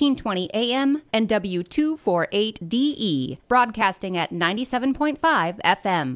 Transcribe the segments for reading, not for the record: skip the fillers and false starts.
1320 AM and W248DE, broadcasting at 97.5 FM.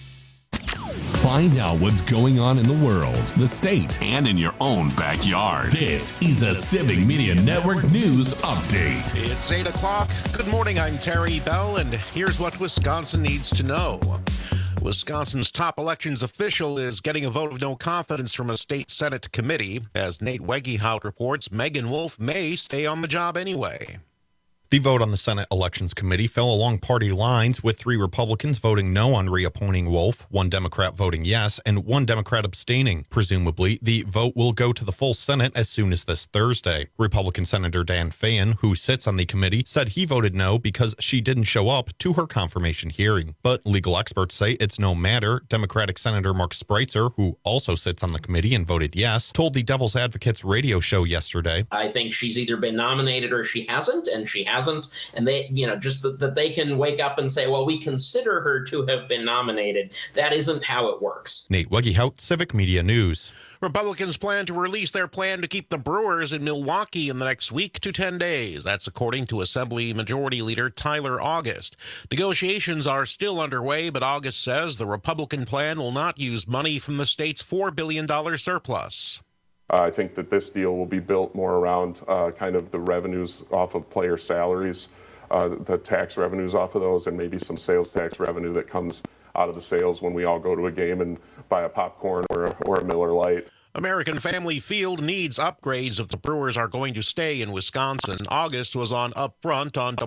Find out what's going on in the world, the state, and in your own backyard. This is a Civic Media Network News Update. It's 8 o'clock. Good morning, I'm Terry Bell, and here's what Wisconsin needs to know. Wisconsin's top elections official is getting a vote of no confidence from a state Senate committee. As Nate Wegehout reports, Megan Wolf may stay on the job anyway. The vote on the Senate Elections Committee fell along party lines, with 3 Republicans voting no on reappointing Wolf, 1 Democrat voting yes, and 1 Democrat abstaining. Presumably, the vote will go to the full Senate as soon as this Thursday. Republican Senator Dan Phelan, who sits on the committee, said he voted no because she didn't show up to her confirmation hearing. But legal experts say it's no matter. Democratic Senator Mark Spreitzer, who also sits on the committee and voted yes, told the Devil's Advocates radio show yesterday, I think she's either been nominated or she hasn't, and she hasn't. And they, just that they can wake up and say, well, we consider her to have been nominated. That isn't how it works. Nate Wegehout, Civic Media News. Republicans plan to release their plan to keep the Brewers in Milwaukee in the next week to 10 days. That's according to Assembly Majority Leader Tyler August. Negotiations are still underway, but August says the Republican plan will not use money from the state's $4 billion surplus. I think that this deal will be built more around kind of the revenues off of player salaries, the tax revenues off of those, and maybe some sales tax revenue that comes out of the sales when we all go to a game and buy a popcorn or a Miller Lite. American Family Field needs upgrades if the Brewers are going to stay in Wisconsin. August was on Upfront on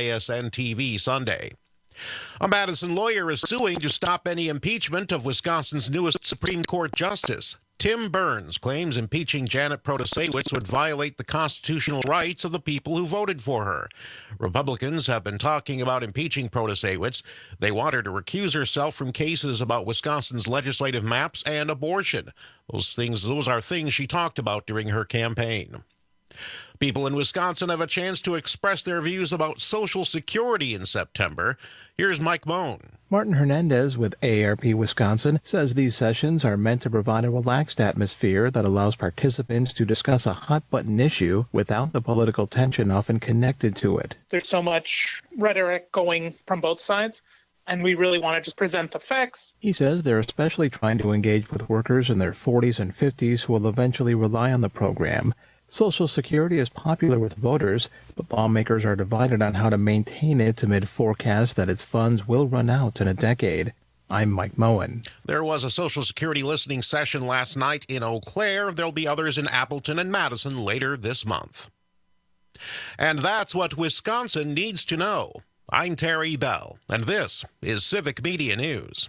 WISN-TV Sunday. A Madison lawyer is suing to stop any impeachment of Wisconsin's newest Supreme Court justice. Tim Burns claims impeaching Janet Protasiewicz would violate the constitutional rights of the people who voted for her. Republicans have been talking about impeaching Protasiewicz. They want her to recuse herself from cases about Wisconsin's legislative maps and abortion. Those are things she talked about during her campaign. People in Wisconsin have a chance to express their views about Social Security in September. Here's Mike Moan. Martin Hernandez with AARP Wisconsin says these sessions are meant to provide a relaxed atmosphere that allows participants to discuss a hot-button issue without the political tension often connected to it. There's so much rhetoric going from both sides, and we really want to just present the facts. He says they're especially trying to engage with workers in their 40s and 50s who will eventually rely on the program. Social Security is popular with voters, but lawmakers are divided on how to maintain it amid forecasts that its funds will run out in a decade. I'm Mike Moen. There was a Social Security listening session last night in Eau Claire. There'll be others in Appleton and Madison later this month. And that's what Wisconsin needs to know. I'm Terry Bell, and this is Civic Media News.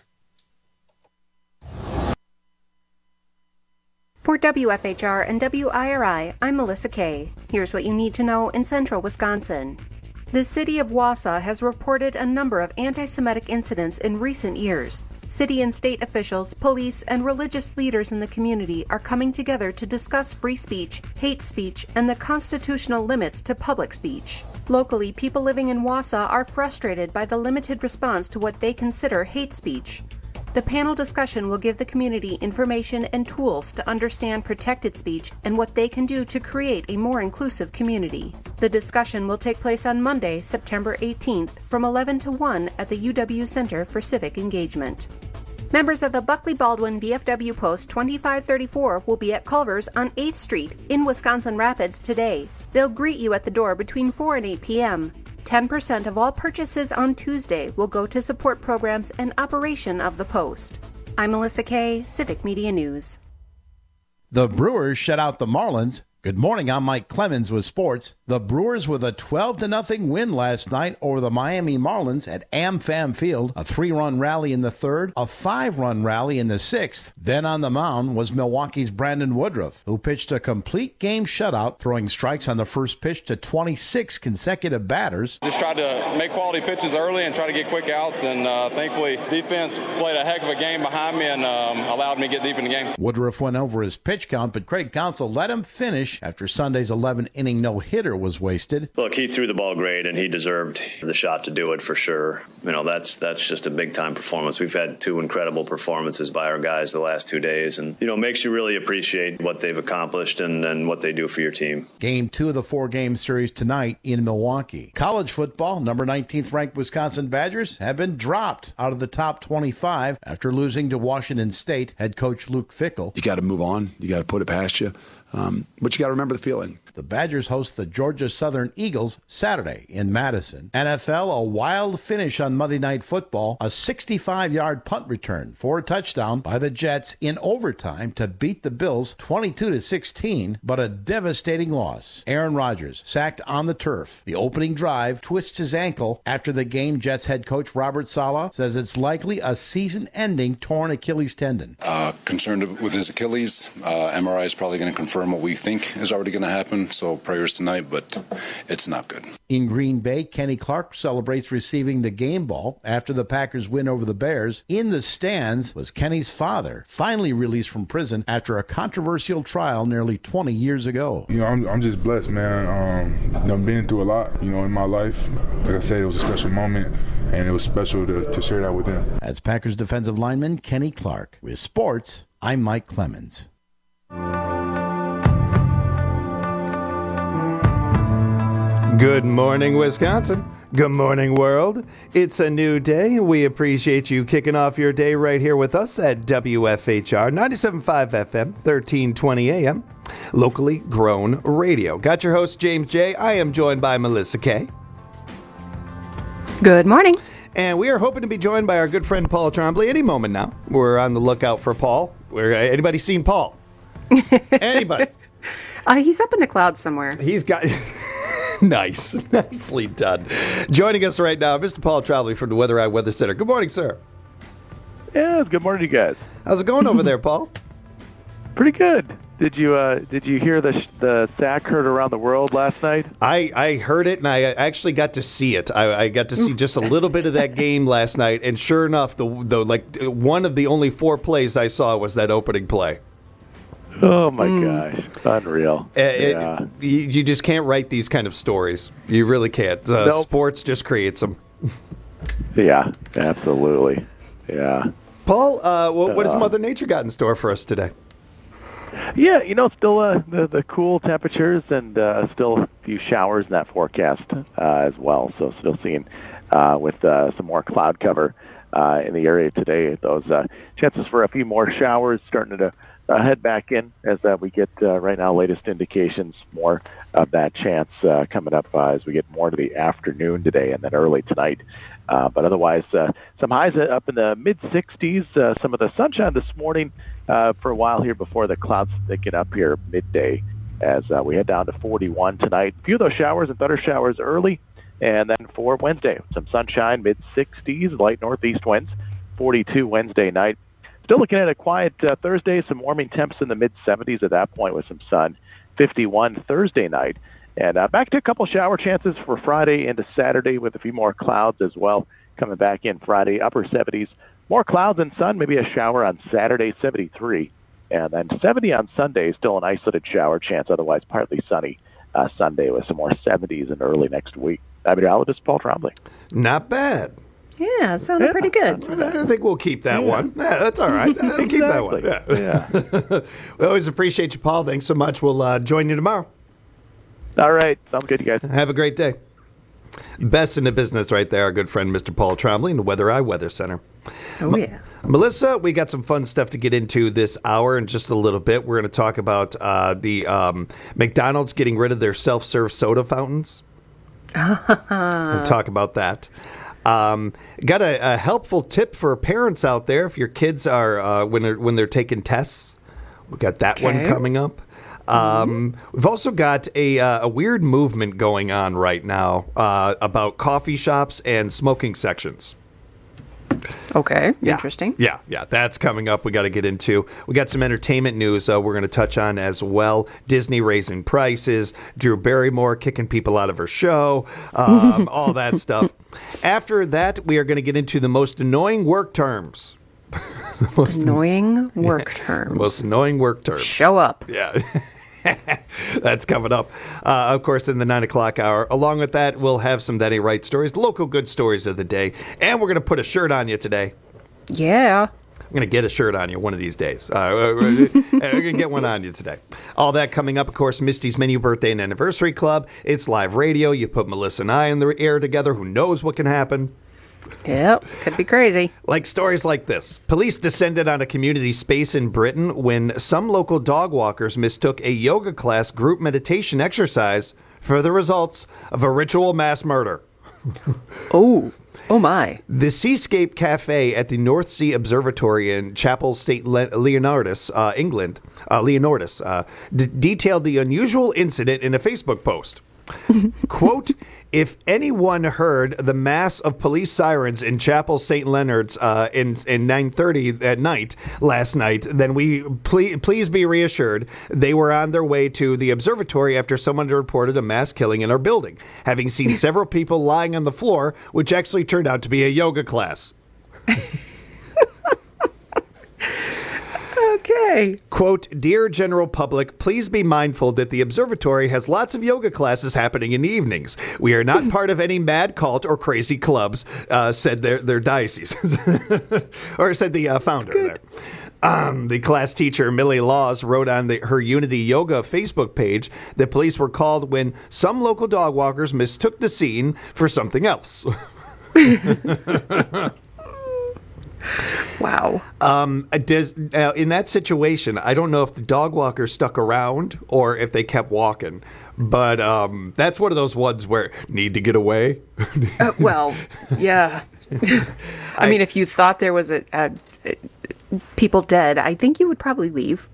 For WFHR and WIRI, I'm Melissa Kay. Here's what you need to know in central Wisconsin. The city of Wausau has reported a number of anti-Semitic incidents in recent years. City and state officials, police, and religious leaders in the community are coming together to discuss free speech, hate speech, and the constitutional limits to public speech. Locally, people living in Wausau are frustrated by the limited response to what they consider hate speech. The panel discussion will give the community information and tools to understand protected speech and what they can do to create a more inclusive community. The discussion will take place on Monday, September 18th from 11 to 1 at the UW Center for Civic Engagement. Members of the Buckley Baldwin VFW Post 2534 will be at Culver's on 8th Street in Wisconsin Rapids today. They'll greet you at the door between 4 and 8 p.m. 10% of all purchases on Tuesday will go to support programs and operation of the Post. I'm Melissa Kay, Civic Media News. The Brewers shut out the Marlins. Good morning, I'm Mike Clemens with sports. The Brewers with a 12-0 win last night over the Miami Marlins at AmFam Field. A 3-run rally in the third, a 5-run rally in the sixth. Then on the mound was Milwaukee's Brandon Woodruff, who pitched a complete game shutout, throwing strikes on the first pitch to 26 consecutive batters. Just tried to make quality pitches early and try to get quick outs, and thankfully defense played a heck of a game behind me and allowed me to get deep in the game. Woodruff went over his pitch count, but Craig Counsell let him finish Darvish after Sunday's 11-inning no-hitter was wasted. Look, he threw the ball great, and he deserved the shot to do it for sure. That's just a big-time performance. We've had 2 incredible performances by our guys the last 2 days, and, makes you really appreciate what they've accomplished and what they do for your team. Game 2 of the 4-game series tonight in Milwaukee. College football, number 19th ranked Wisconsin Badgers have been dropped out of the top 25 after losing to Washington State head coach Luke Fickell. You got to move on. You got to put it past you. But you got to remember the feeling. The Badgers host the Georgia Southern Eagles Saturday in Madison. NFL, a wild finish on Monday Night Football. A 65-yard punt return for a touchdown by the Jets in overtime to beat the Bills 22-16, but a devastating loss. Aaron Rodgers sacked on the turf. The opening drive twists his ankle. After the game, Jets head coach Robert Saleh says it's likely a season-ending torn Achilles tendon. Concerned with his Achilles. MRI is probably going to confirm what we think is already going to happen. So prayers tonight, but it's not good. In Green Bay, Kenny Clark celebrates receiving the game ball after the Packers win over the Bears. In the stands was Kenny's father, finally released from prison after a controversial trial nearly 20 years ago. I'm just blessed, man. I've been through a lot, in my life. Like I said, it was a special moment, and it was special to share that with them. As Packers defensive lineman Kenny Clark. With sports, I'm Mike Clemens. Good morning, Wisconsin. Good morning, world. It's a new day. We appreciate you kicking off your day right here with us at WFHR 97.5 FM, 1320 AM, locally grown radio. Got your host, James J. I am joined by Melissa K. Good morning. And we are hoping to be joined by our good friend Paul Trombley any moment now. We're on the lookout for Paul. Anybody seen Paul? Anybody? He's up in the clouds somewhere. He's got... Nice. Nicely done. Joining us right now, Mr. Paul Trombley from the Weather Eye Weather Center. Good morning, sir. Yeah, good morning, you guys. How's it going over there, Paul? Pretty good. Did you hear the sack heard around the world last night? I heard it, and I actually got to see it. I got to see just a little bit of that game last night, and sure enough, the one of the only 4 plays I saw was that opening play. Oh, my gosh. Unreal. You just can't write these kind of stories. You really can't. Nope. Sports just creates them. Yeah, absolutely. Yeah. Paul, what has Mother Nature got in store for us today? Yeah, still the cool temperatures and still a few showers in that forecast as well. So still seeing with some more cloud cover in the area today. Those chances for a few more showers starting to head back in as we get right now latest indications more of that chance coming up as we get more to the afternoon today and then early tonight. But otherwise, some highs up in the mid-60s. Some of the sunshine this morning for a while here before the clouds thicken up here midday as we head down to 41 tonight. A few of those showers and thunder showers early. And then for Wednesday, some sunshine, mid-60s, light northeast winds, 42 Wednesday night. Still looking at a quiet Thursday, some warming temps in the mid-70s at that point with some sun, 51 Thursday night. And back to a couple shower chances for Friday into Saturday with a few more clouds as well coming back in Friday, upper 70s. More clouds and sun, maybe a shower on Saturday, 73. And then 70 on Sunday, still an isolated shower chance, otherwise partly sunny Sunday with some more 70s in early next week. I'm meteorologist Paul Trombley. Not bad. Yeah, sounded pretty good. I think we'll keep that one. Yeah, that's all right. We'll keep that one. Yeah. We always appreciate you, Paul. Thanks so much. We'll join you tomorrow. All right. Sounds good, you guys. Have a great day. Best in the business right there, our good friend Mr. Paul Trombley in the Weather Eye Weather Center. Oh, yeah. Melissa, we got some fun stuff to get into this hour in just a little bit. We're going to talk about the McDonald's getting rid of their self-serve soda fountains. We'll talk about that. Got a helpful tip for parents out there if your kids are when they're taking tests. We got that one coming up. We've also got a weird movement going on right now about coffee shops and smoking sections. Okay, interesting. Yeah, that's coming up. We got to get into. We got some entertainment news we're going to touch on as well. Disney raising prices, Drew Barrymore kicking people out of her show, all that stuff. After that, we are going to get into the most annoying work terms. Annoying work terms. Most annoying work terms. Show up. Yeah. That's coming up, of course, in the 9 o'clock hour. Along with that, we'll have some Denny Wright stories, local good stories of the day, and we're going to put a shirt on you today. Yeah. I'm going to get a shirt on you one of these days. We're going to get one on you today. All that coming up, of course, Misty's Mini Birthday and Anniversary Club. It's live radio. You put Melissa and I in the air together. Who knows what can happen? Yep, could be crazy. Like stories like this. Police descended on a community space in Britain when some local dog walkers mistook a yoga class group meditation exercise for the results of a ritual mass murder. Oh my. The Seascape Cafe at the North Sea Observatory in Chapel St. Leonardus, England, detailed the unusual incident in a Facebook post. Quote, if anyone heard the mass of police sirens in Chapel St. Leonard's in 9:30 at night last night, then please be reassured they were on their way to the observatory after someone reported a mass killing in our building, having seen several people lying on the floor, which actually turned out to be a yoga class. Okay. Quote, dear general public, please be mindful that the observatory has lots of yoga classes happening in the evenings. We are not part of any mad cult or crazy clubs, said their diocese. Or said the founder there. The class teacher, Millie Laws, wrote on her Unity Yoga Facebook page that police were called when some local dog walkers mistook the scene for something else. Wow. In that situation, I don't know if the dog walkers stuck around or if they kept walking, but that's one of those ones where need to get away. Well, yeah. I mean, if you thought there was a people dead, I think you would probably leave.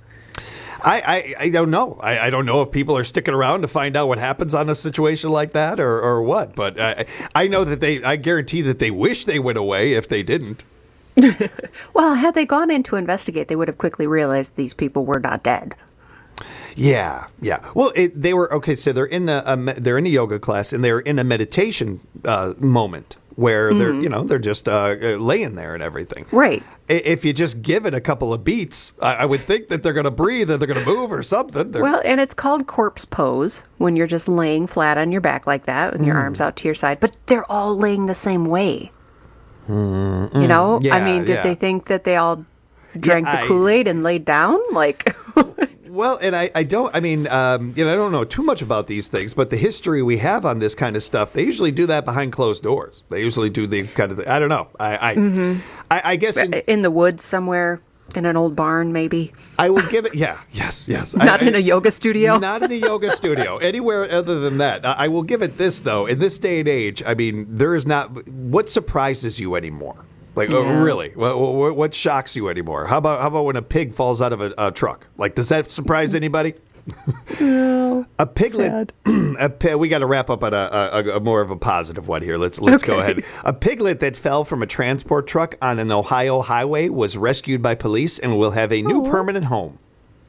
I don't know. I don't know if people are sticking around to find out what happens on a situation like that or what, but I know that I guarantee that they wish they went away if they didn't. Well, had they gone in to investigate, they would have quickly realized these people were not dead. Yeah. Well, they were okay. So they're in a yoga class and they're in a meditation moment where they're just laying there and everything. Right. If you just give it a couple of beats, I would think that they're going to breathe and they're going to move or something. Well, and it's called corpse pose when you're just laying flat on your back like that with your arms out to your side. But they're all laying the same way. You know, I mean, did they think that they all drank the Kool-Aid and laid down? Like, well, and I don't know too much about these things, but the history we have on this kind of stuff, they usually do that behind closed doors. They usually do the kind of, I don't know. I guess in the woods somewhere. In an old barn, maybe. I would give it, yes. Not in a yoga studio? Not in a yoga studio. Anywhere other than that. I will give it this, though. In this day and age, I mean, there is not... What surprises you anymore? Like, really? What shocks you anymore? How about when a pig falls out of a truck? Like, does that surprise anybody? No. A piglet. We got to wrap up on a more of a positive one here. Let's go ahead. A piglet that fell from a transport truck on an Ohio highway was rescued by police and will have a new permanent home.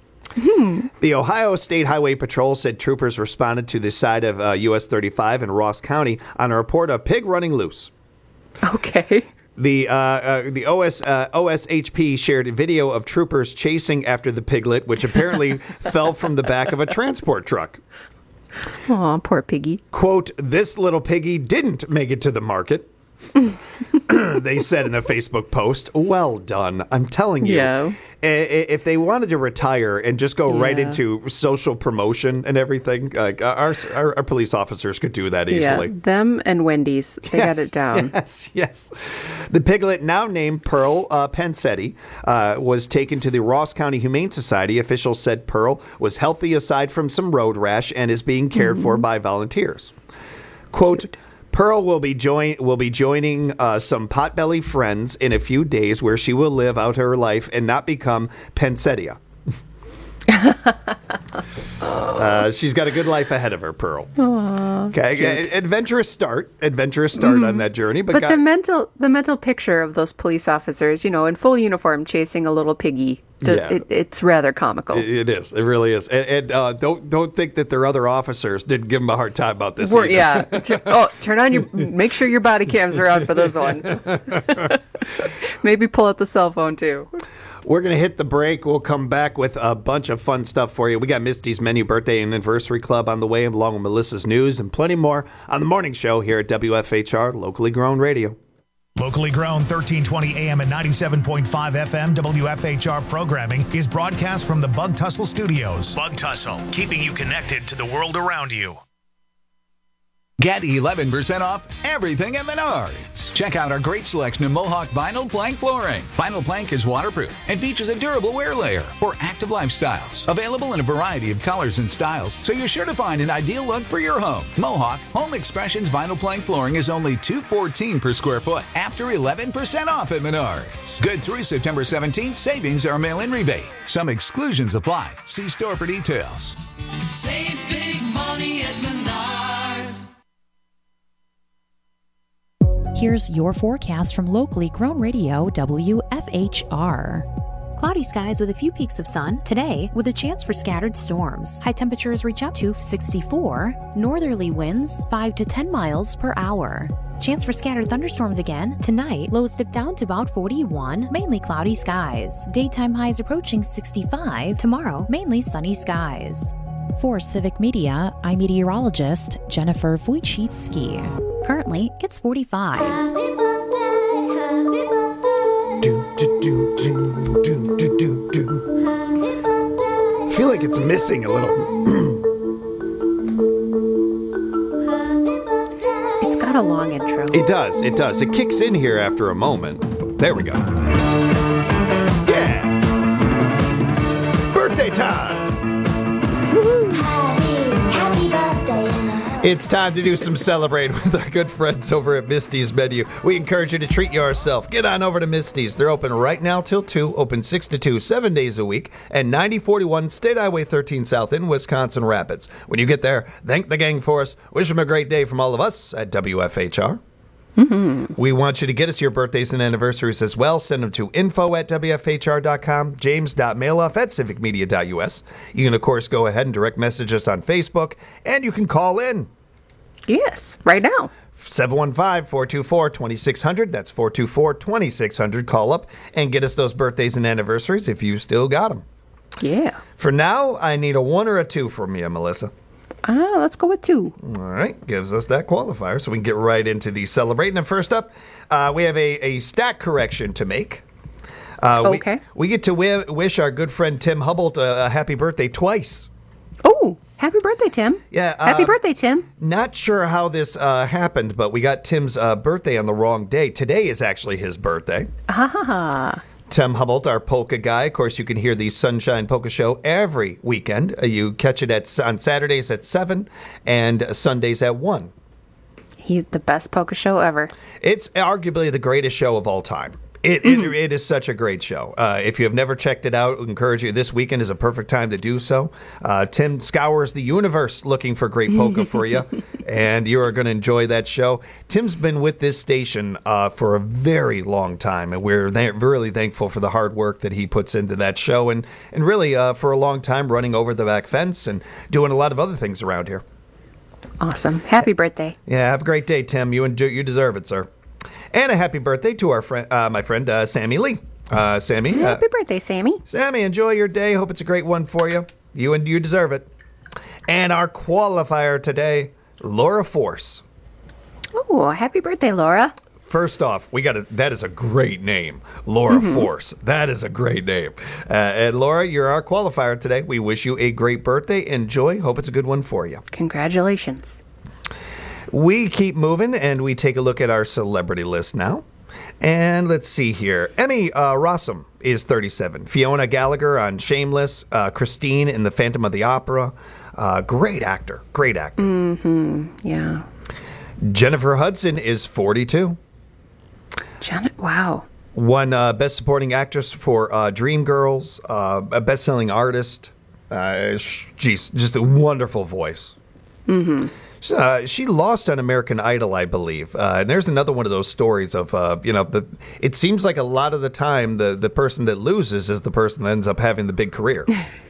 The Ohio State Highway Patrol said troopers responded to the side of US 35 in Ross County on a report of a pig running loose. Okay. The OSHP shared a video of troopers chasing after the piglet, which apparently fell from the back of a transport truck. Aw, poor piggy. Quote, this little piggy didn't make it to the market. They said in a Facebook post. Well done. I'm telling you. Yeah. If they wanted to retire and just go right into social promotion and everything, our police officers could do that easily. Yeah, them and Wendy's. They got it down. Yes. The piglet, now named Pearl Pensetti, was taken to the Ross County Humane Society. Officials said Pearl was healthy aside from some road rash and is being cared for by volunteers. Quote, cute. Pearl will be joining some potbelly friends in a few days where she will live out her life and not become Pensettia. She's got a good life ahead of her, Pearl. Aww, okay, adventurous start on that journey. But the mental picture of those police officers, in full uniform chasing a little piggy It's rather comical. It is. It really is. And don't think that their other officers didn't give him a hard time about this either. Yeah. Turn on make sure your body cams are on for this one. Maybe pull out the cell phone too. We're going to hit the break. We'll come back with a bunch of fun stuff for you. We got Misty's Menu Birthday and Anniversary Club on the way, along with Melissa's News and plenty more on the morning show here at WFHR, locally grown radio. Locally grown 1320 AM and 97.5 FM WFHR programming is broadcast from the Bug Tussle Studios. Bug Tussle, keeping you connected to the world around you. Get 11% off everything at Menards. Check out our great selection of Mohawk Vinyl Plank flooring. Vinyl Plank is waterproof and features a durable wear layer for active lifestyles. Available in a variety of colors and styles, so you're sure to find an ideal look for your home. Mohawk Home Expressions Vinyl Plank flooring is only $214 per square foot after 11% off at Menards. Good through September 17th, savings are a mail-in rebate. Some exclusions apply. See store for details. Save big money at Menards. Here's your forecast from locally grown radio WFHR. Cloudy skies with a few peaks of sun today with a chance for scattered storms. High temperatures reach up to 64. Northerly winds 5 to 10 miles per hour. Chance for scattered thunderstorms again tonight. Lows dip down to about 41. Mainly cloudy skies. Daytime highs approaching 65. Tomorrow, mainly sunny skies. For Civic Media, I'm meteorologist Jennifer Wojcicki. Currently, it's 45. Happy birthday, happy birthday. Happy birthday. I feel like it's missing a little. It's got a long intro. It does. It does. It kicks in here after a moment. There we go. Yeah. Birthday time. Happy birthday tonight. It's time to do some celebrating with our good friends over at Misty's Menu. We encourage you to treat yourself. Get on over to Misty's. They're open right now till 2, open 6 to 2, 7 days a week, and 9041 State Highway 13 South in Wisconsin Rapids. When you get there, thank the gang for us. Wish them a great day from all of us at WFHR. We want you to get us your birthdays and anniversaries as well. Send them to info@wfhr.com, james.mailoff@civicmedia.us. You can, of course, go ahead and direct message us on Facebook, and you can call in. Yes, right now. 715-424-2600. That's 424-2600. Call up and get us those birthdays and anniversaries if you still got them. Yeah. For now, I need a 1 or a 2 from you, Melissa. Let's go with 2. All right, gives us that qualifier, so we can get right into the celebrating. And first up, we have a stat correction to make. Okay. We get to wish our good friend Tim Hubble a happy birthday twice. Oh, happy birthday, Tim. Yeah. Happy birthday, Tim. Not sure how this happened, but we got Tim's birthday on the wrong day. Today is actually his birthday. Ha. Tim Hubble, our polka guy. Of course, you can hear the Sunshine Polka Show every weekend. You catch it on Saturdays at 7 and Sundays at 1. He's the best polka show ever. It's arguably the greatest show of all time. It is such a great show. If you have never checked it out, I encourage you. This weekend is a perfect time to do so. Tim scours the universe looking for great polka for you, and you are going to enjoy that show. Tim's been with this station for a very long time, and we're really thankful for the hard work that he puts into that show, and really for a long time running over the back fence and doing a lot of other things around here. Awesome. Happy birthday. Yeah, have a great day, Tim. You deserve it, sir. And a happy birthday to our friend, my friend Sammy Lee. Sammy, happy birthday, Sammy. Sammy, enjoy your day. Hope it's a great one for you. You deserve it. And our qualifier today, Laura Force. Oh, happy birthday, Laura. First off, that is a great name, Laura Force. That is a great name. And Laura, you're our qualifier today. We wish you a great birthday. Enjoy. Hope it's a good one for you. Congratulations. We keep moving, and we take a look at our celebrity list now. And let's see here. Emmy Rossum is 37. Fiona Gallagher on Shameless. Christine in The Phantom of the Opera. Great actor. Great actor. Yeah. Jennifer Hudson is 42. Wow. Won Best Supporting Actress for Dreamgirls. A best-selling artist. Just a wonderful voice. She lost on American Idol, I believe. And there's another one of those stories of, it seems like a lot of the time the person that loses is the person that ends up having the big career.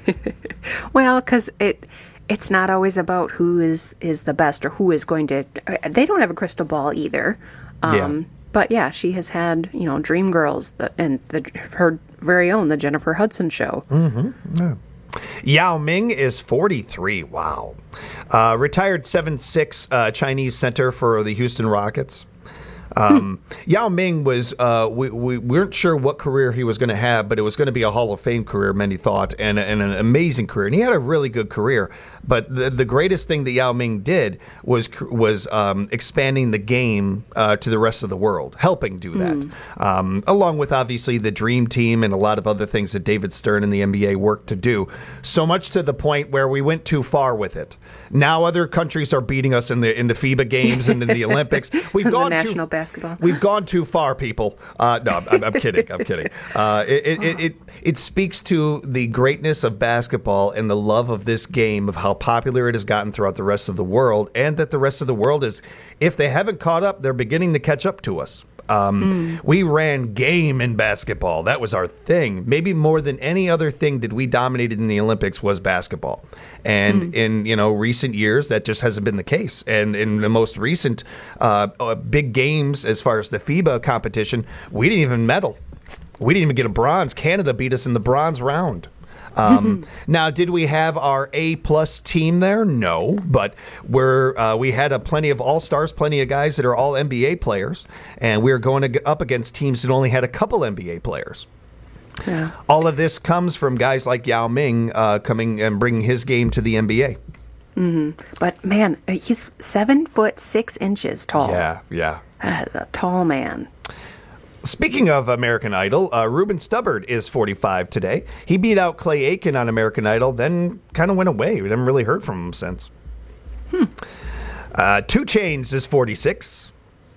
Well, because it's not always about who is the best or who is going to. They don't have a crystal ball either. But yeah, she has had Dreamgirls and her very own the Jennifer Hudson show. Mm-hmm. Yeah. Yao Ming is 43. Wow. Retired 7'6" Chinese center for the Houston Rockets. Yao Ming was, we weren't sure what career he was going to have, but it was going to be a Hall of Fame career, many thought, and an amazing career. And he had a really good career. But the greatest thing that Yao Ming did was expanding the game to the rest of the world, helping do that, along with obviously the Dream Team and a lot of other things that David Stern and the NBA worked to do. So much to the point where we went too far with it. Now other countries are beating us in the FIBA games and in the Olympics. We've gone national basketball. We've gone too far, people. No, I'm kidding. I'm kidding. It speaks to the greatness of basketball and the love of this game, of how popular it has gotten throughout the rest of the world, and that the rest of the world is, if they haven't caught up, they're beginning to catch up to us. We ran game in basketball. That was our thing. Maybe more than any other thing that we dominated in the Olympics was basketball. And in recent years, that just hasn't been the case. And in the most recent big games, as far as the FIBA competition, we didn't even medal. We didn't even get a bronze. Canada beat us in the bronze round. Now, did we have our A-plus team there? No, but we had plenty of all-stars, plenty of guys that are all NBA players, and we were going up against teams that only had a couple NBA players. Yeah. All of this comes from guys like Yao Ming coming and bringing his game to the NBA. But man, he's 7'6" tall. Yeah. That's a tall man. Speaking of American Idol, Ruben Stubbard is 45 today. He beat out Clay Aiken on American Idol, then kind of went away. We haven't really heard from him since. 2 Chainz is 46.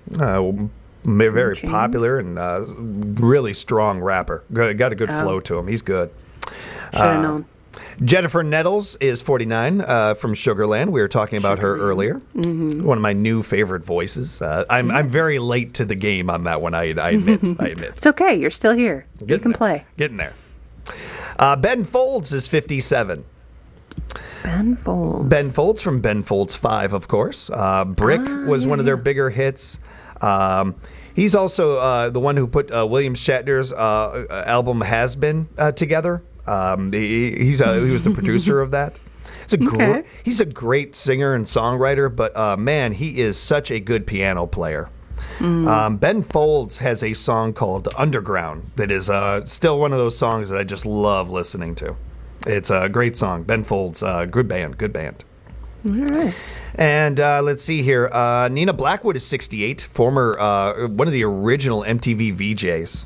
Very popular and really strong rapper. Got a good flow to him. He's good. Should have known. Jennifer Nettles is 49 from Sugarland. We were talking about her earlier. One of my new favorite voices. I'm very late to the game on that one, I admit. It's okay. You're still here. You can play. Getting there. Ben Folds is 57. Ben Folds. Ben Folds from Ben Folds 5, of course. Brick was one of their bigger hits. He's also the one who put William Shatner's album Has Been together. He was the producer of that. He's a great singer and songwriter, but man, he is such a good piano player. Ben Folds has a song called Underground that is still one of those songs that I just love listening to. It's a great song. Ben Folds, good band. All right. And let's see here. Nina Blackwood is 68, former one of the original MTV VJs.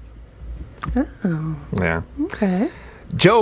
Oh. Yeah. Okay. Joe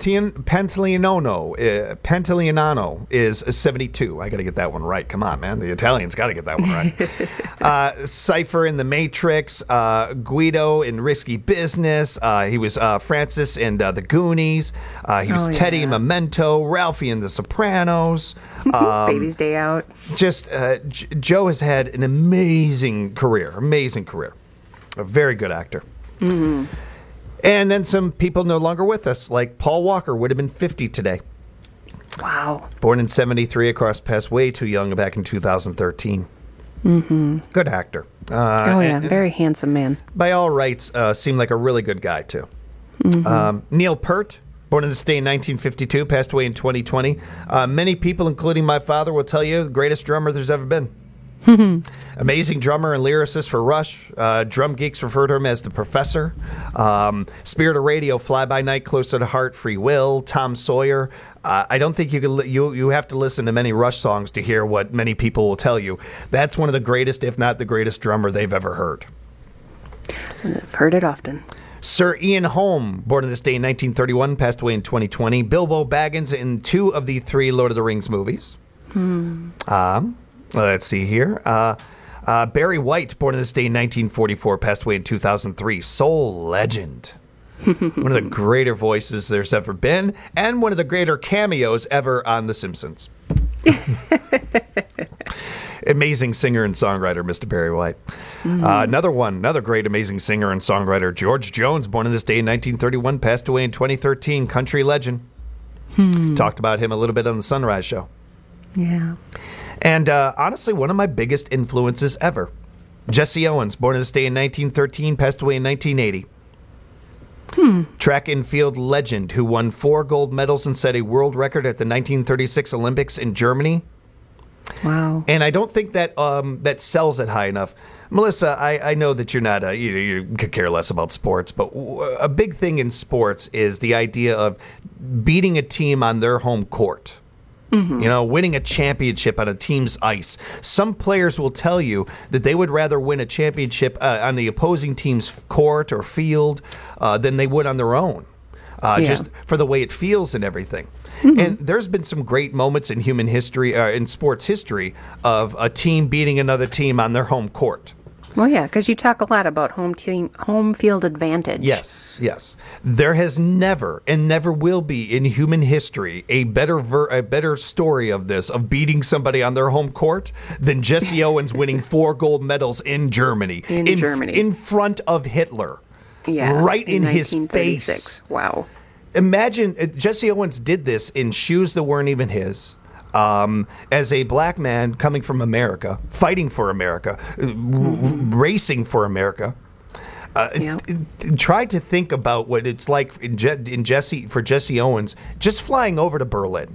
Pantoliano is 72. I got to get that one right. Come on, man. The Italians got to get that one right. Cypher in The Matrix, Guido in Risky Business. He was Francis in The Goonies. He was Teddy in Memento, Ralphie in The Sopranos. Baby's Day Out. Just Joe has had an amazing career. A very good actor. And then some people no longer with us, like Paul Walker would have been 50 today. Wow. Born in 73, of course, passed way too young back in 2013. Good actor. Very handsome man. By all rights, seemed like a really good guy, too. Neil Peart, born in the state in 1952, passed away in 2020. Many people, including my father, will tell you the greatest drummer there's ever been. Amazing drummer and lyricist for Rush. Drum geeks refer to him as the Professor. Spirit of Radio, Fly By Night, Close to the Heart, Free Will, Tom Sawyer. I don't think you have to listen to many Rush songs to hear what many people will tell you. That's one of the greatest, if not the greatest drummer they've ever heard. I've heard it often. Sir Ian Holm, born in this day in 1931, passed away in 2020. Bilbo Baggins in 2 of the 3 Lord of the Rings movies. Let's see here. Barry White, born in this day in 1944, passed away in 2003. Soul legend. One of the greater voices there's ever been, and one of the greater cameos ever on The Simpsons. Amazing singer and songwriter, Mr. Barry White. Another great amazing singer and songwriter, George Jones, born on this day in 1931, passed away in 2013, country legend. Talked about him a little bit on the Sunrise Show. Yeah. And honestly, one of my biggest influences ever. Jesse Owens, born on this day in 1913, passed away in 1980. Track and field legend who won 4 gold medals and set a world record at the 1936 Olympics in Germany. Wow. And I don't think that that sells it high enough. Melissa, I know that you're not, you could care less about sports, but a big thing in sports is the idea of beating a team on their home court. Winning a championship on a team's ice. Some players will tell you that they would rather win a championship on the opposing team's court or field than they would on their own, just for the way it feels and everything. And there's been some great moments in human history, in sports history, of a team beating another team on their home court. Well, yeah, because you talk a lot about home field advantage. Yes. There has never and never will be in human history a better story of this, of beating somebody on their home court, than Jesse Owens winning 4 gold medals in Germany. In front of Hitler. Yeah. Right in his 1936. face. Wow. Imagine Jesse Owens did this in shoes that weren't even his. As a black man coming from America, fighting for America, racing for America. Try to think about what it's like for Jesse Owens just flying over to Berlin.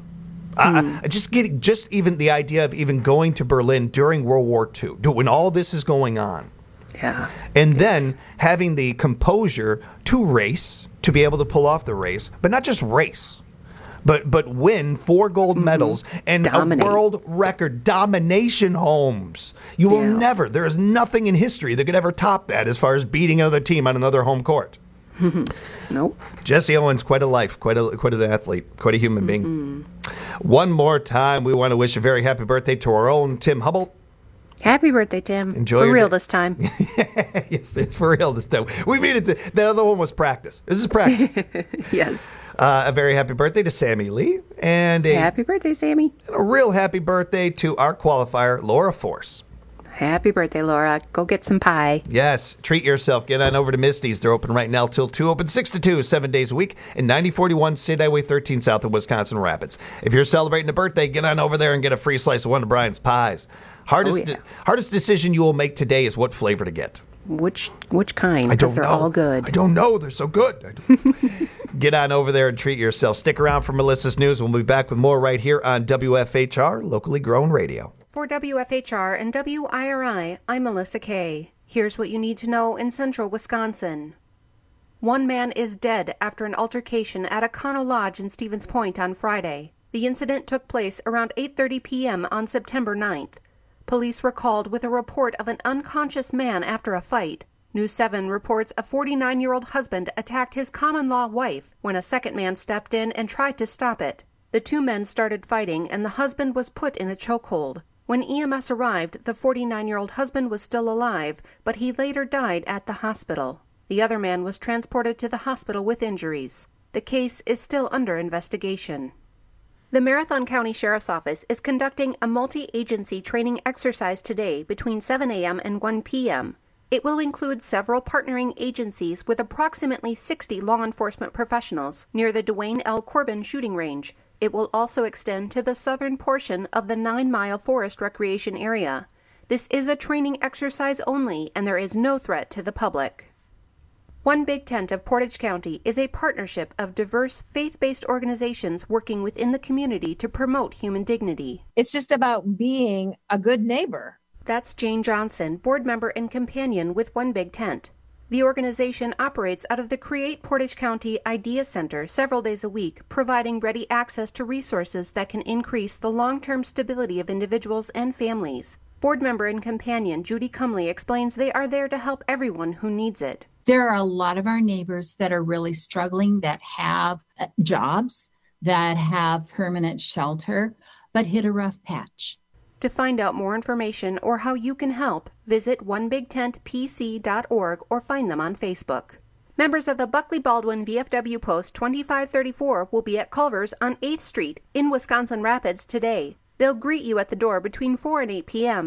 Just even the idea of even going to Berlin during World War II, when all this is going on. Yeah. And then having the composure to race, to be able to pull off the race, but not just race. But win 4 gold medals and a world record domination, Holmes. You will never. There is nothing in history that could ever top that as far as beating another team on another home court. Nope. Jesse Owens, quite a life, quite an athlete, quite a human being. One more time, we want to wish a very happy birthday to our own Tim Hubble. Happy birthday, Tim. Enjoy for your real day. this time. Yes, it's for real this time. We made it. That other one was practice. This is practice. Yes. A very happy birthday to Sammy Lee. And happy birthday, Sammy. And a real happy birthday to our qualifier, Laura Force. Happy birthday, Laura. Go get some pie. Yes. Treat yourself. Get on over to Misty's. They're open right now till 2. Open 6 to 2, 7 days a week. And 9041 State Highway 13 south of Wisconsin Rapids. If you're celebrating a birthday, get on over there and get a free slice of one of Brian's pies. Hardest decision you will make today is what flavor to get. Which kind? Because they're all good. I don't know. They're so good. Get on over there and treat yourself. Stick around for Melissa's News. We'll be back with more right here on WFHR, locally grown radio. For WFHR and WIRI, I'm Melissa Kay. Here's what you need to know in central Wisconsin. One man is dead after an altercation at a Econo Lodge in Stevens Point on Friday. The incident took place around 8:30 p.m. on September 9th. Police were called with a report of an unconscious man after a fight. News 7 reports a 49-year-old husband attacked his common-law wife when a second man stepped in and tried to stop it. The 2 men started fighting and the husband was put in a chokehold. When EMS arrived, the 49-year-old husband was still alive, but he later died at the hospital. The other man was transported to the hospital with injuries. The case is still under investigation. The Marathon County Sheriff's Office is conducting a multi-agency training exercise today between 7 a.m. and 1 p.m. It will include several partnering agencies with approximately 60 law enforcement professionals near the Dwayne L. Corbin shooting range. It will also extend to the southern portion of the 9 Mile Forest Recreation Area. This is a training exercise only, and there is no threat to the public. One Big Tent of Portage County is a partnership of diverse faith-based organizations working within the community to promote human dignity. It's just about being a good neighbor. That's Jane Johnson, board member and companion with One Big Tent. The organization operates out of the Create Portage County Idea Center several days a week, providing ready access to resources that can increase the long-term stability of individuals and families. Board member and companion Judy Cumley explains they are there to help everyone who needs it. There are a lot of our neighbors that are really struggling, that have jobs, that have permanent shelter, but hit a rough patch. To find out more information or how you can help, visit onebigtentpc.org or find them on Facebook. Members of the Buckley Baldwin VFW Post 2534 will be at Culver's on 8th Street in Wisconsin Rapids today. They'll greet you at the door between 4 and 8 p.m.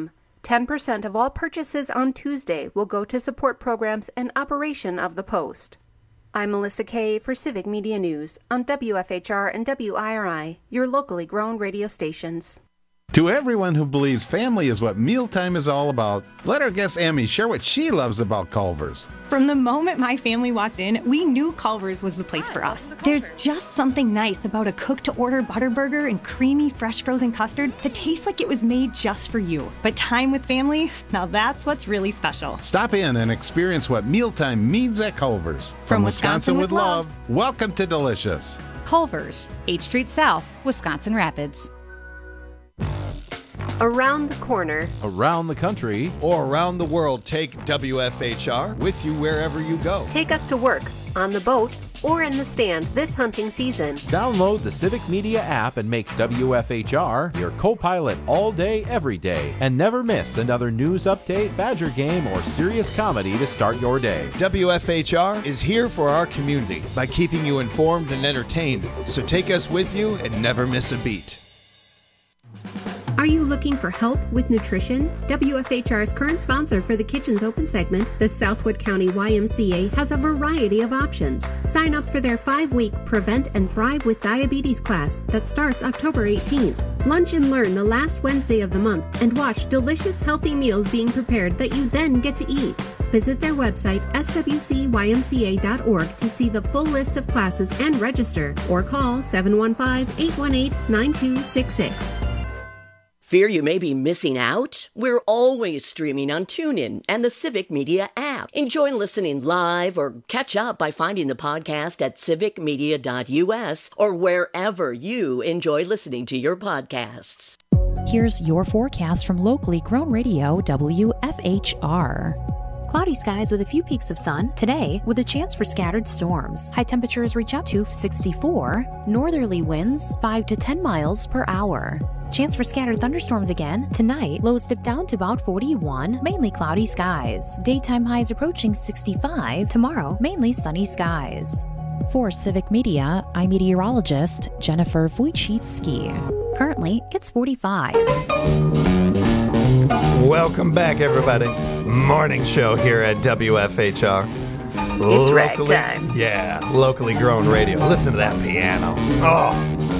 10% of all purchases on Tuesday will go to support programs and operation of the Post. I'm Melissa Kay for Civic Media News on WFHR and WIRI, your locally grown radio stations. To everyone who believes family is what mealtime is all about, let our guest Emmy share what she loves about Culver's. From the moment my family walked in, we knew Culver's was the place for us. There's just something nice about a cook-to-order butter burger and creamy, fresh frozen custard that tastes like it was made just for you. But time with family, now that's what's really special. Stop in and experience what mealtime means at Culver's. From Wisconsin with love, welcome to Delicious. Culver's, 8th Street South, Wisconsin Rapids. Around the corner, around the country, or around the world, take WFHR with you wherever you go. Take us to work, on the boat, or in the stand this hunting season. Download the Civic Media app and make WFHR your co-pilot all day, every day. And never miss another news update, Badger game, or serious comedy to start your day. WFHR is here for our community by keeping you informed and entertained. So take us with you and never miss a beat. Are you looking for help with nutrition? WFHR's current sponsor for the Kitchens Open segment, the Southwood County YMCA, has a variety of options. Sign up for their 5-week Prevent and Thrive with Diabetes class that starts October 18th. Lunch and learn the last Wednesday of the month and watch delicious, healthy meals being prepared that you then get to eat. Visit their website, swcymca.org, to see the full list of classes and register, or call 715-818-9266. Fear you may be missing out? We're always streaming on TuneIn and the Civic Media app. Enjoy listening live or catch up by finding the podcast at civicmedia.us or wherever you enjoy listening to your podcasts. Here's your forecast from locally grown radio WFHR. Cloudy skies with a few peaks of sun today with a chance for scattered storms. High temperatures reach out to 64. Northerly winds 5 to 10 miles per hour. Chance for scattered thunderstorms again tonight. Lows dip down to about 41. Mainly cloudy skies. Daytime highs approaching 65. Tomorrow, mainly sunny skies. For Civic Media, I'm meteorologist Jennifer Wojcicki. Currently, it's 45. Welcome back, everybody. Morning show here at WFHR. It's ragtime. Yeah, locally grown radio. Listen to that piano. Oh.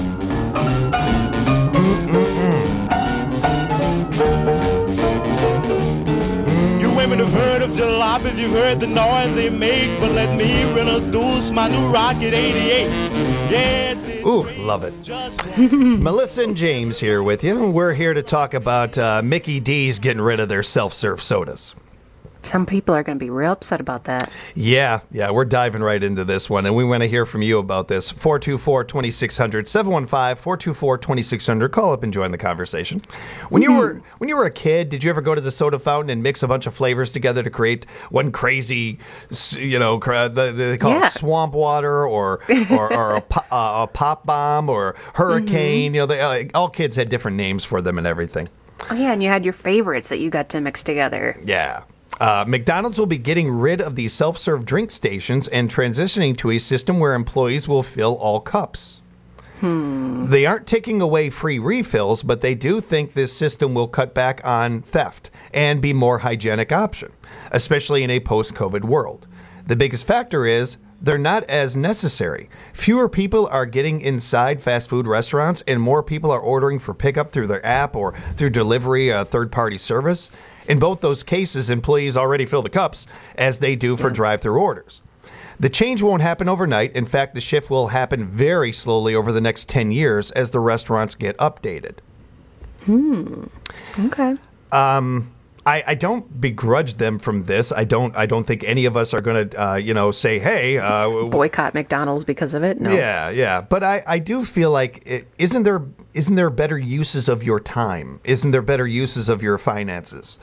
You women have heard of jalopies, you've heard the noise they make, but let me introduce my new Rocket 88. Yeah, Ooh, love it. Melissa and James here with you. We're here to talk about Mickey D's getting rid of their self-serve sodas. Some people are going to be real upset about that. Yeah, we're diving right into this one, and we want to hear from you about this. 424-2600, 715-424-2600. Call up and join the conversation. When you were a kid, did you ever go to the soda fountain and mix a bunch of flavors together to create one crazy, they call it swamp water or a pop bomb or hurricane? All kids had different names for them and everything. Oh, yeah, and you had your favorites that you got to mix together. Yeah. McDonald's will be getting rid of these self-serve drink stations and transitioning to a system where employees will fill all cups. They aren't taking away free refills, but they do think this system will cut back on theft and be more hygienic option, especially in a post-COVID world. The biggest factor is they're not as necessary. Fewer people are getting inside fast food restaurants, and more people are ordering for pickup through their app or through delivery, third-party service. In both those cases, employees already fill the cups, as they do for drive-through orders. The change won't happen overnight. In fact, the shift will happen very slowly over the next 10 years as the restaurants get updated. Okay. I don't begrudge them from this. I don't think any of us are going to, say, hey, boycott McDonald's because of it. No. Yeah. But I do feel like isn't there better uses of your time? Isn't there better uses of your finances?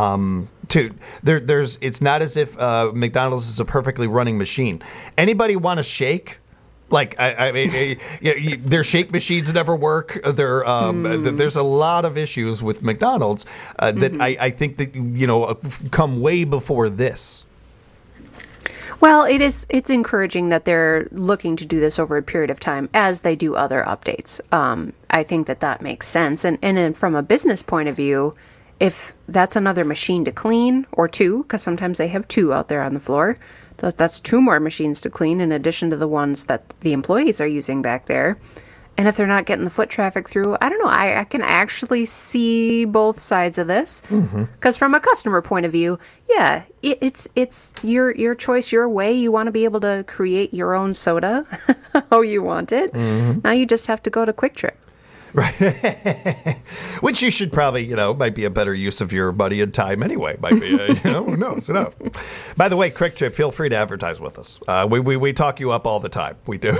It's not as if McDonald's is a perfectly running machine. Anybody want a shake? Like, I mean, their shake machines never work. There's a lot of issues with McDonald's that I think that, come way before this. Well, it's encouraging that they're looking to do this over a period of time as they do other updates. I think that makes sense. And from a business point of view, if that's another machine to clean, or two, because sometimes they have two out there on the floor, that's two more machines to clean in addition to the ones that the employees are using back there. And if they're not getting the foot traffic through, I don't know. I can actually see both sides of this. Because from a customer point of view, yeah, it's your choice, your way. You want to be able to create your own soda how you want it. Now you just have to go to Quick Trip. Right. Which you should probably, might be a better use of your money and time anyway. Might be, who knows? By the way, Quick Trip, feel free to advertise with us. We talk you up all the time. We do.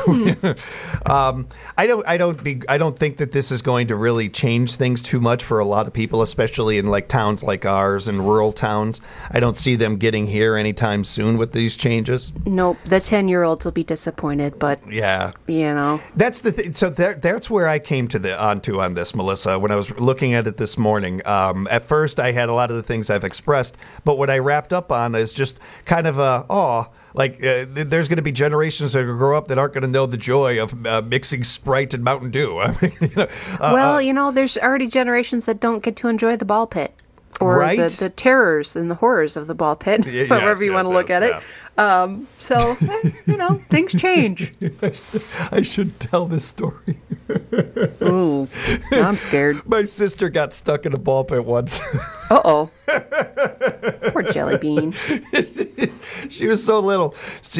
I don't think that this is going to really change things too much for a lot of people, especially in like towns like ours and rural towns. I don't see them getting here anytime soon with these changes. Nope. The 10-year-olds will be disappointed, but yeah, that's the thing. So that's where I came on this, Melissa, when I was looking at it this morning. At first, I had a lot of the things I've expressed, but what I wrapped up on is just kind of there's going to be generations that grow up that aren't going to know the joy of mixing Sprite and Mountain Dew. I mean, there's already generations that don't get to enjoy the ball pit. Or right? the terrors and the horrors of the ball pit, however you want to look at it. So, things change. I should tell this story. Ooh, now I'm scared. My sister got stuck in a ball pit once. Uh-oh. Poor Jelly Bean. She was so little.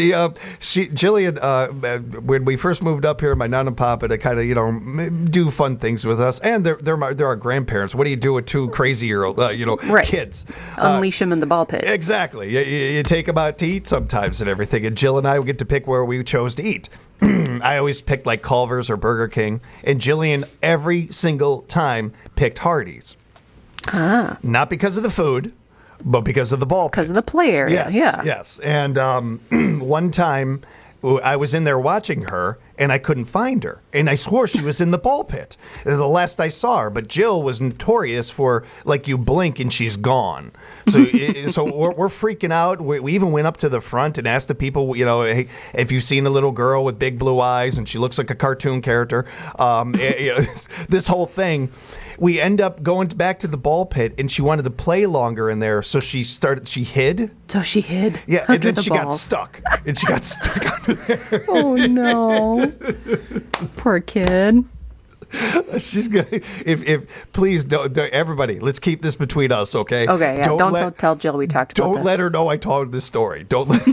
Jillian, when we first moved up here, my nan and papa to kind of, do fun things with us. And they're our grandparents. What do you do with two crazy-year-old, kids? Unleash them in the ball pit. Exactly. You take them out to eat sometimes and everything. And Jill and I would get to pick where we chose to eat. I always picked like Culver's or Burger King. And Jillian, every single time, picked Hardee's. Not because of the food, but because of the ball pit. Because of the play area. Yes. And one time I was in there watching her and I couldn't find her. And I swore she was in the ball pit. The last I saw her. But Jill was notorious for, like, you blink and she's gone. So we're freaking out. We even went up to the front and asked the people, hey, if you've seen a little girl with big blue eyes and she looks like a cartoon character. This whole thing. We end up going back to the ball pit, and she wanted to play longer in there, so she hid. So she hid? Yeah, and then she got stuck. And she got stuck under there. Oh, no. Poor kid. She's gonna. If please don't, everybody. Let's keep this between us, okay? Okay. Yeah. Don't tell Jill we talked about this. Don't let her know I told this story. Don't let.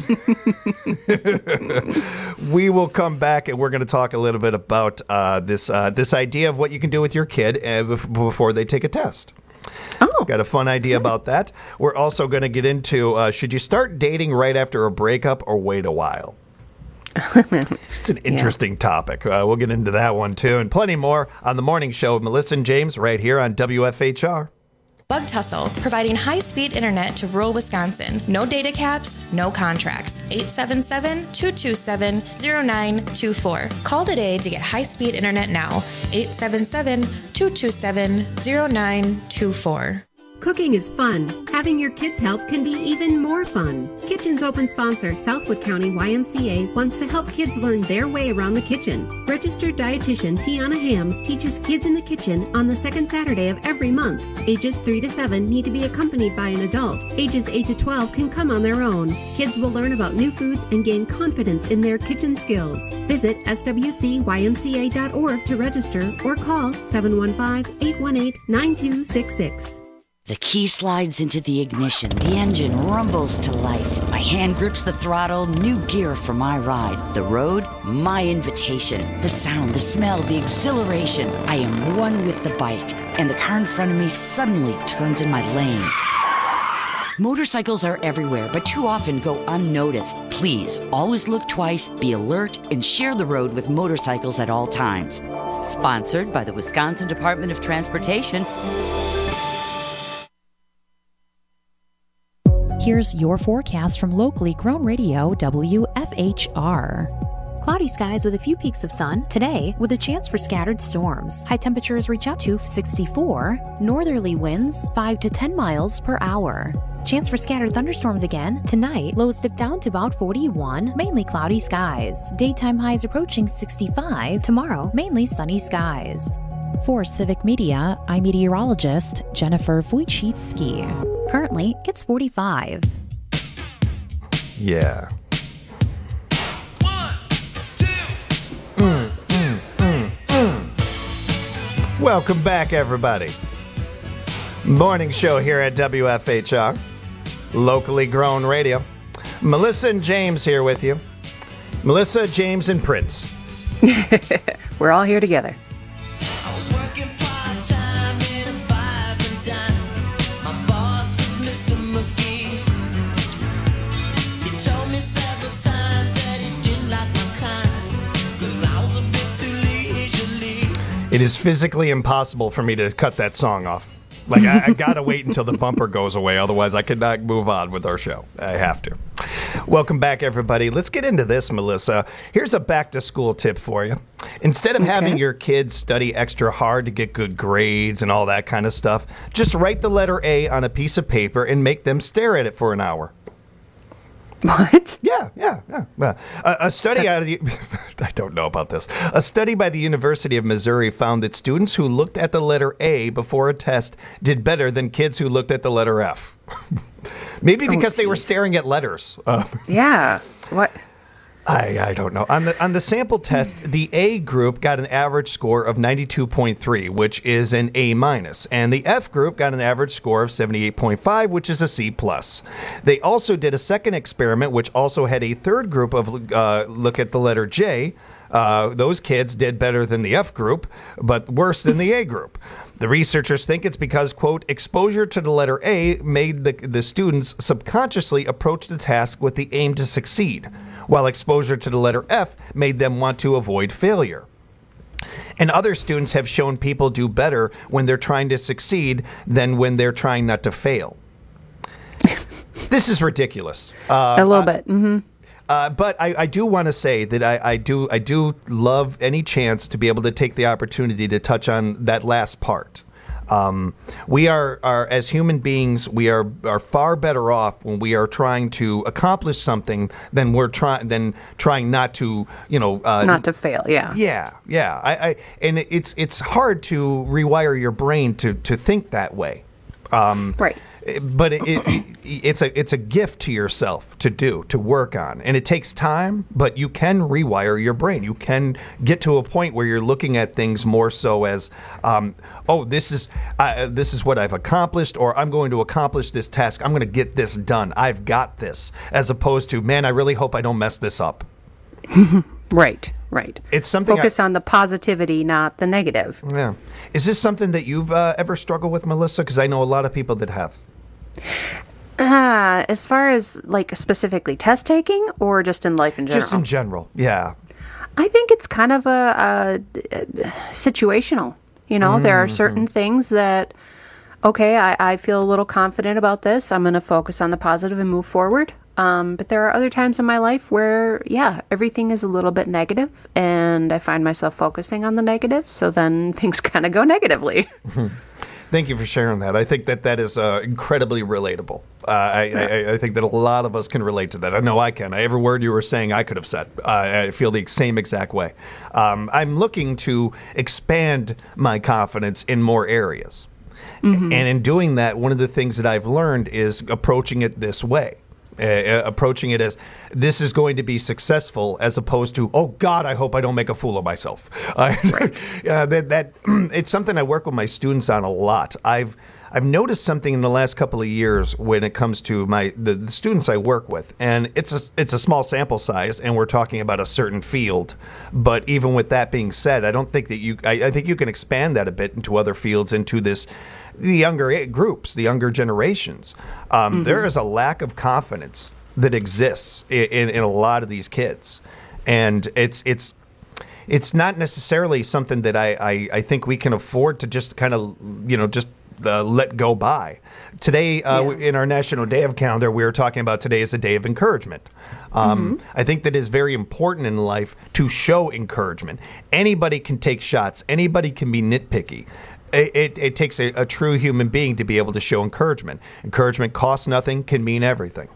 We will come back and we're going to talk a little bit about this idea of what you can do with your kid before they take a test. Oh. Got a fun idea about that. We're also going to get into should you start dating right after a breakup or wait a while? It's an interesting topic. We'll get into that one, too, and plenty more on the morning show with Melissa and James right here on WFHR. Bug Tussle, providing high-speed internet to rural Wisconsin. No data caps, no contracts. 877-227-0924. Call today to get high-speed internet now. 877-227-0924. Cooking is fun. Having your kids help can be even more fun. Kitchen's open sponsor, Southwood County YMCA, wants to help kids learn their way around the kitchen. Registered dietitian Tiana Ham teaches kids in the kitchen on the second Saturday of every month. Ages 3 to 7 need to be accompanied by an adult. Ages 8 to 12 can come on their own. Kids will learn about new foods and gain confidence in their kitchen skills. Visit swcymca.org to register or call 715-818-9266. The key slides into the ignition. The engine rumbles to life. My hand grips the throttle. New gear for my ride. The road, my invitation. The sound, the smell, the exhilaration. I am one with the bike. And the car in front of me suddenly turns in my lane. Motorcycles are everywhere, but too often go unnoticed. Please, always look twice, be alert, and share the road with motorcycles at all times. Sponsored by the Wisconsin Department of Transportation. Here's your forecast from locally grown radio WFHR. Cloudy skies with a few peaks of sun today with a chance for scattered storms. High temperatures reach out to 64. Northerly winds 5 to 10 miles per hour. Chance for scattered thunderstorms again tonight. Lows dip down to about 41. Mainly cloudy skies. Daytime highs approaching 65. Tomorrow, mainly sunny skies. For Civic Media, I'm meteorologist Jennifer Wojcicki. Currently, it's 45. Yeah. Welcome back, everybody. Morning show here at WFHR, locally grown radio. Melissa and James here with you. Melissa, James, and Prince. We're all here together. It is physically impossible for me to cut that song off. Like, I gotta wait until the bumper goes away, otherwise I could not move on with our show. I have to. Welcome back, everybody. Let's get into this, Melissa. Here's a back-to-school tip for you. Instead of having your kids study extra hard to get good grades and all that kind of stuff, just write the letter A on a piece of paper and make them stare at it for an hour. What? Yeah. A study out of the... I don't know about this. A study by the University of Missouri found that students who looked at the letter A before a test did better than kids who looked at the letter F. Maybe because they were staring at letters. Yeah. What? I don't know. On the sample test, the A group got an average score of 92.3, which is an A-, and the F group got an average score of 78.5, which is a C+. They also did a second experiment, which also had a third group of look at the letter J. Those kids did better than the F group, but worse than the A group. The researchers think it's because, quote, exposure to the letter A made the students subconsciously approach the task with the aim to succeed, while exposure to the letter F made them want to avoid failure. And other students have shown people do better when they're trying to succeed than when they're trying not to fail. This is ridiculous. A little bit. Mm-hmm. But I do want to say that I do love any chance to be able to take the opportunity to touch on that last part. We are as human beings, we are far better off when we are trying to accomplish something than trying not to, not to fail. Yeah. Yeah. And it's hard to rewire your brain to think that way. Right. But it's a gift to yourself to work on, and it takes time. But you can rewire your brain. You can get to a point where you're looking at things more so as, this is what I've accomplished, or I'm going to accomplish this task. I'm going to get this done. I've got this, as opposed to, man, I really hope I don't mess this up. Right. It's something. Focus on the positivity, not the negative. Yeah. Is this something that you've ever struggled with, Melissa? Because I know a lot of people that have. As far as like specifically test taking, or just in life in general? Just in general, yeah. I think it's kind of a situational. There are certain things that, okay, I feel a little confident about this. I'm going to focus on the positive and move forward. But there are other times in my life where, everything is a little bit negative, and I find myself focusing on the negative. So then things kind of go negatively. Thank you for sharing that. I think that is incredibly relatable. I think that a lot of us can relate to that. I know I can. Every word you were saying, I could have said. I feel the same exact way. I'm looking to expand my confidence in more areas. Mm-hmm. And in doing that, one of the things that I've learned is approaching it this way. Approaching it as this is going to be successful, as opposed to, oh God, I hope I don't make a fool of myself. Right. It's something I work with my students on a lot. I've noticed something in the last couple of years when it comes to the students I work with, and it's a small sample size, and we're talking about a certain field. But even with that being said, I don't think that I think you can expand that a bit into other fields, into the younger groups, the younger generations. There is a lack of confidence that exists in a lot of these kids, and it's not necessarily something that I think we can afford to just kind of let go by. Today, in our National Day of Calendar, we were talking about today is a day of encouragement. I think that is very important in life to show encouragement. Anybody can take shots. Anybody can be nitpicky. It takes a true human being to be able to show encouragement. Encouragement costs nothing, can mean everything.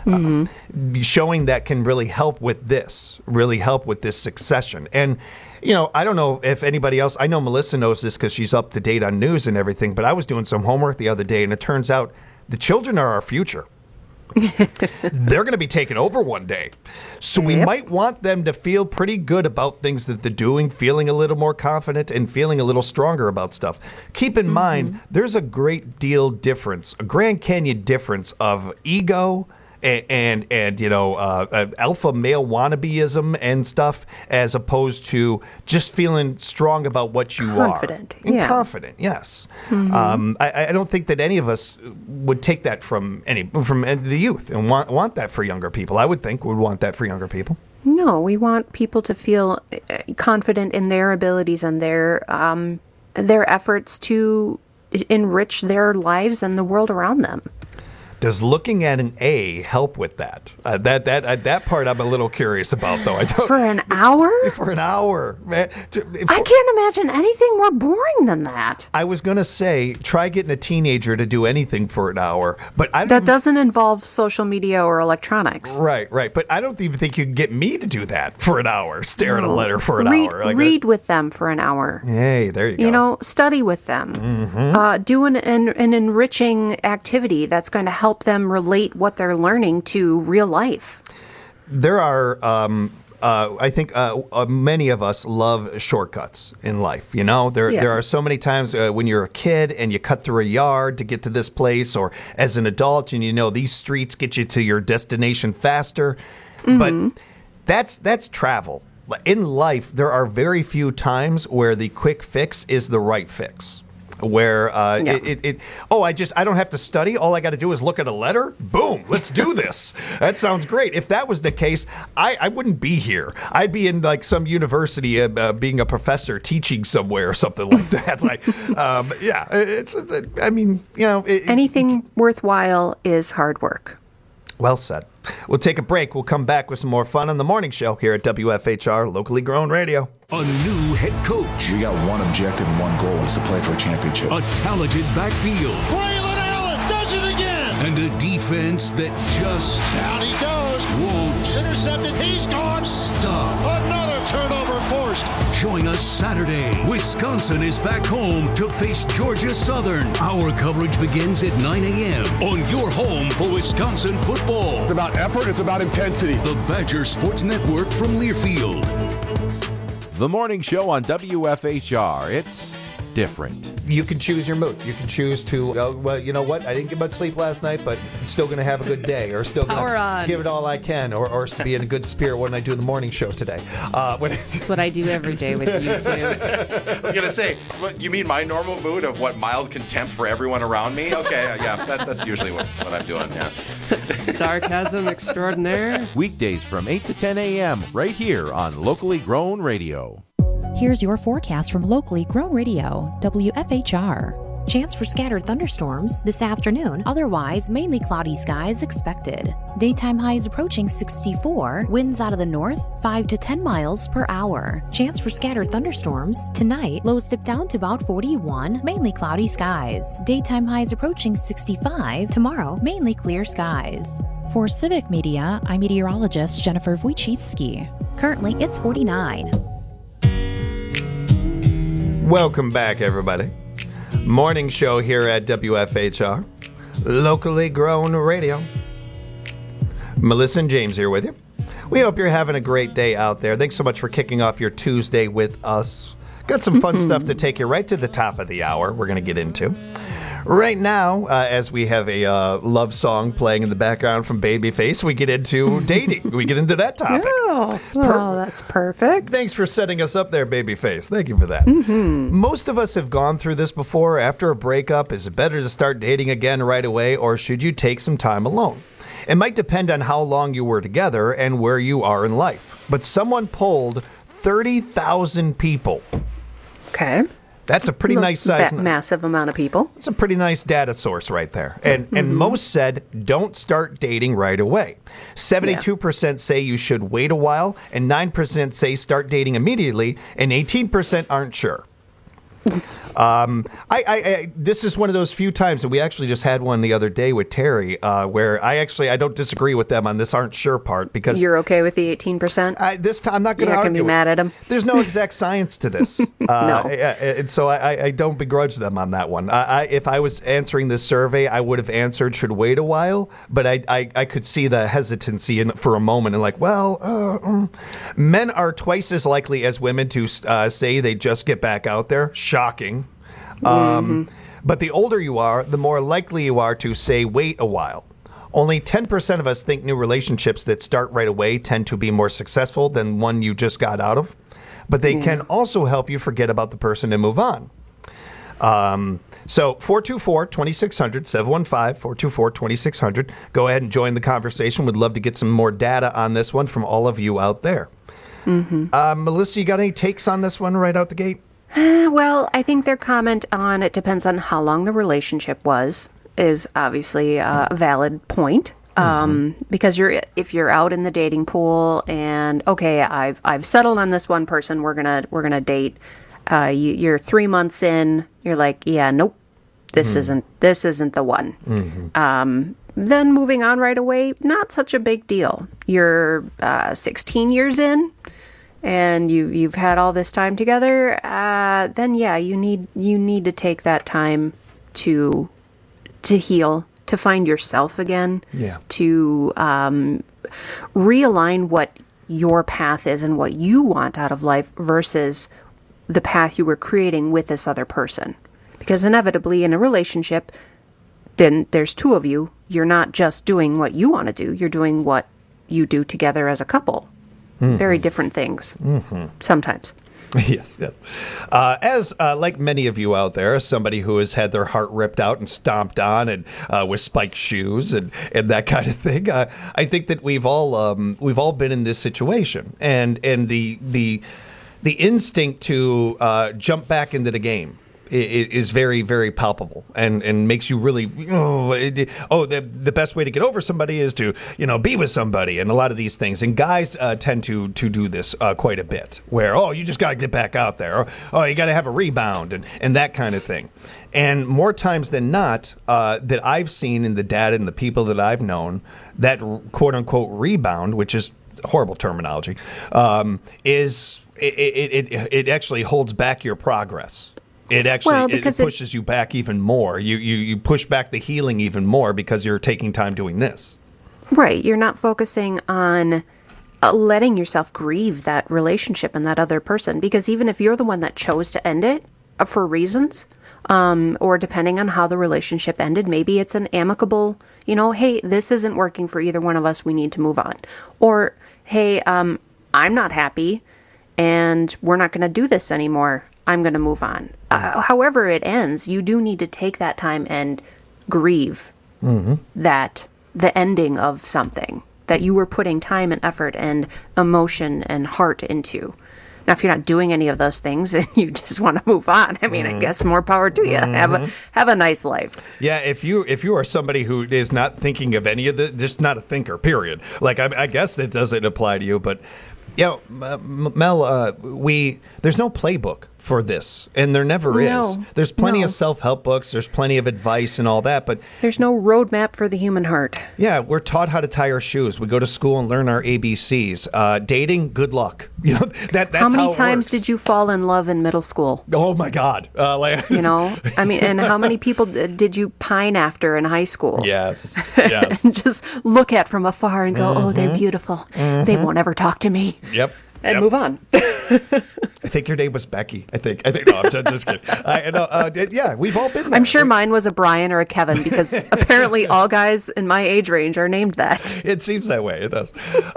showing that can really help with this succession. And, I don't know if anybody else, I know Melissa knows this because she's up to date on news and everything, but I was doing some homework the other day, and it turns out the children are our future. They're going to be taken over one day. So we might want them to feel pretty good about things that they're doing, feeling a little more confident and feeling a little stronger about stuff. Keep in mind, there's a great deal difference, a Grand Canyon difference of ego and alpha male wannabeism and stuff, as opposed to just feeling strong about what you Confident, are. yeah. Confident, yes. I don't think that any of us would take that from the youth and want that for younger people. I would think would want that for younger people. No, we want people to feel confident in their abilities and their efforts to enrich their lives and the world around them. Does looking at an A help with that? That part I'm a little curious about, though. For an hour? For an hour, man. I can't imagine anything more boring than that. I was gonna say, try getting a teenager to do anything for an hour, but that doesn't involve social media or electronics. Right. But I don't even think you can get me to do that for an hour. Stare at a letter for an hour. Read with them for an hour. Hey, there you go. Study with them. Do an enriching activity that's going to help them relate what they're learning to real life. There are, I think, many of us love shortcuts in life. There are so many times when you're a kid and you cut through a yard to get to this place, or as an adult, and these streets get you to your destination faster. But that's travel. In life, there are very few times where the quick fix is the right fix. Where I don't have to study. All I got to do is look at a letter. Boom, let's do this. That sounds great. If that was the case, I wouldn't be here. I'd be in like some university being a professor teaching somewhere or something like that. Anything worthwhile is hard work. Well said. We'll take a break. We'll come back with some more fun on the morning show here at WFHR, locally grown radio. A new head coach. We got one objective and one goal, is to play for a championship. A talented backfield. Braylon Allen does it again. And a defense that just down he goes. Won't intercepted. He's gone. Stop. Another turnover forced. Join us Saturday. Wisconsin is back home to face Georgia Southern. Our coverage begins at 9 a.m. on your home for Wisconsin football. It's about effort. It's about intensity. The Badger Sports Network from Learfield. The morning show on WFHR. It's different. You can choose your mood. You can choose to, well, you know what? I didn't get much sleep last night, but I'm still going to have a good day, or still going to give it all I can, or be in a good spirit when I do the morning show today. That's what I do every day with you two. I was going to say, what, you mean my normal mood of what, mild contempt for everyone around me? Okay, yeah, that's usually what I'm doing, yeah. Sarcasm extraordinaire. Weekdays from 8 to 10 a.m. right here on Locally Grown Radio. Here's your forecast from Locally Grown Radio, WFHR. Chance for scattered thunderstorms this afternoon, otherwise mainly cloudy skies expected. Daytime highs approaching 64, winds out of the north 5 to 10 miles per hour. Chance for scattered thunderstorms tonight, lows dip down to about 41, mainly cloudy skies. Daytime highs approaching 65, tomorrow mainly clear skies. For Civic Media, I'm meteorologist Jennifer Wojcicki. Currently, it's 49. Welcome back, everybody. Morning show here at WFHR, locally grown radio. Melissa and James here with you. We hope you're having a great day out there. Thanks so much for kicking off your Tuesday with us. Got some fun stuff to take you right to the top of the hour we're going to get into. Right now, as we have a love song playing in the background from Babyface, we get into dating. We get into that topic. Oh, well, that's perfect. Thanks for setting us up there, Babyface. Thank you for that. Most of us have gone through this before. After a breakup, is it better to start dating again right away, or should you take some time alone? It might depend on how long you were together and where you are in life. But someone polled 30,000 people. Okay. That's a pretty nice size. Massive amount of people. It's a pretty nice data source right there. And most said, don't start dating right away. 72% say you should wait a while, and 9% say start dating immediately, and 18% aren't sure. This is one of those few times, and we actually just had one the other day with Terry, where I don't disagree with them on this aren't sure part because you're okay with the 18%. This time I'm not going to argue. You're not going to be mad at them. There's no exact science to this, no, and so I don't begrudge them on that one. If I was answering this survey, I would have answered should wait a while, but I could see the hesitancy for a moment and men are twice as likely as women to say they just get back out there. Shocking. But the older you are, the more likely you are to say wait a while. Only 10% of us think new relationships that start right away tend to be more successful than one you just got out of. But they can also help you forget about the person and move on. So 424-2600, 715-424-2600. Go ahead and join the conversation. We'd love to get some more data on this one from all of you out there. Melissa, you got any takes on this one right out the gate? Well, I think their comment on it depends on how long the relationship was is obviously a valid point. Because if you're out in the dating pool and okay, I've settled on this one person, we're gonna date. You're 3 months in, you're like, yeah, nope, this isn't the one. Then moving on right away, not such a big deal. You're 16 years in, and you've had all this time together. Then yeah, you need to take that time to heal, to find yourself again, to realign what your path is and what you want out of life versus the path you were creating with this other person. Because inevitably in a relationship, then there's two of you. You're not just doing what you want to do. You're doing what you do together as a couple. Very different things sometimes. Yes. As like many of you out there, somebody who has had their heart ripped out and stomped on and with spiked shoes and that kind of thing, I think that we've all been in this situation, and the instinct to jump back into the game is very, very palpable and makes you really, the best way to get over somebody is to, be with somebody and a lot of these things. And guys tend to do this quite a bit where, you just got to get back out there. Or, you got to have a rebound and that kind of thing. And more times than not, that I've seen in the data and the people that I've known, that quote unquote rebound, which is horrible terminology, is it actually holds back your progress. It actually it pushes you back even more. You push back the healing even more because you're taking time doing this. Right. You're not focusing on letting yourself grieve that relationship and that other person. Because even if you're the one that chose to end it for reasons, or depending on how the relationship ended, maybe it's an amicable, hey, this isn't working for either one of us. We need to move on. Or, hey, I'm not happy and we're not going to do this anymore. I'm going to move on. However it ends, you do need to take that time and grieve that the ending of something that you were putting time and effort and emotion and heart into. Now, if you're not doing any of those things and you just want to move on, I mean, I guess more power to you. Have a nice life. Yeah, if you are somebody who is not thinking of any of the, just not a thinker, period. Like I guess that doesn't apply to you, but. Mel, there's no playbook for this, and there never is. There's plenty of self-help books, there's plenty of advice and all that, but there's no roadmap for the human heart. Yeah, we're taught how to tie our shoes. We go to school and learn our ABCs. Dating, good luck. That's how many how it times works. did you fall in love in middle school? Oh my God! And how many people did you pine after in high school? Yes. And just look at from afar and go, oh, they're beautiful. They won't ever talk to me. Yep. And move on. I think your name was Becky. I think. No, I'm just kidding. Yeah, we've all been there. I'm sure mine was a Brian or a Kevin because apparently all guys in my age range are named that. It seems that way. It does.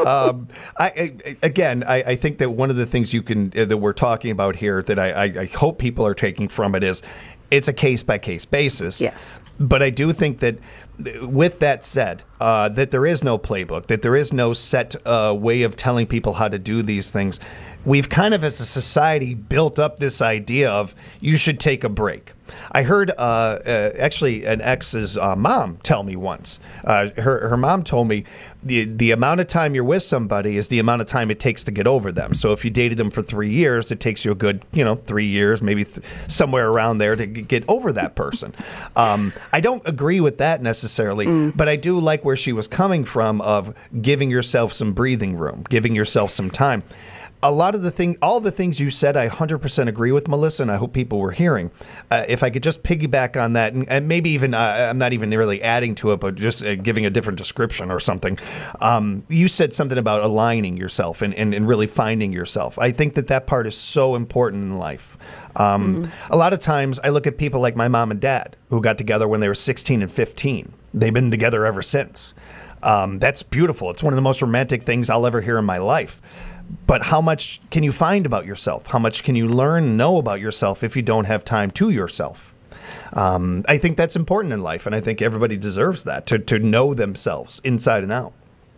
I think that one of the things that we're talking about here that I hope people are taking from it is it's a case-by-case basis. Yes. But I do think that with that said, that there is no playbook, that there is no set way of telling people how to do these things. we've kind of, as a society, built up this idea of you should take a break. I heard actually an ex's mom tell me once. Her mom told me the amount of time you're with somebody is the amount of time it takes to get over them. So if you dated them for 3 years, it takes you a good 3 years, maybe somewhere around there to get over that person. I don't agree with that necessarily, but I do like where she was coming from of giving yourself some breathing room, giving yourself some time. A lot of all the things you said, I 100% agree with, Melissa, and I hope people were hearing. If I could just piggyback on that, and maybe even, I'm not even really adding to it, but just giving a different description or something. You said something about aligning yourself and really finding yourself. I think that part is so important in life. A lot of times I look at people like my mom and dad who got together when they were 16 and 15. They've been together ever since. That's beautiful. It's one of the most romantic things I'll ever hear in my life. But how much can you find about yourself? How much can you learn and know about yourself if you don't have time to yourself? I think that's important in life, and I think everybody deserves that, to know themselves inside and out.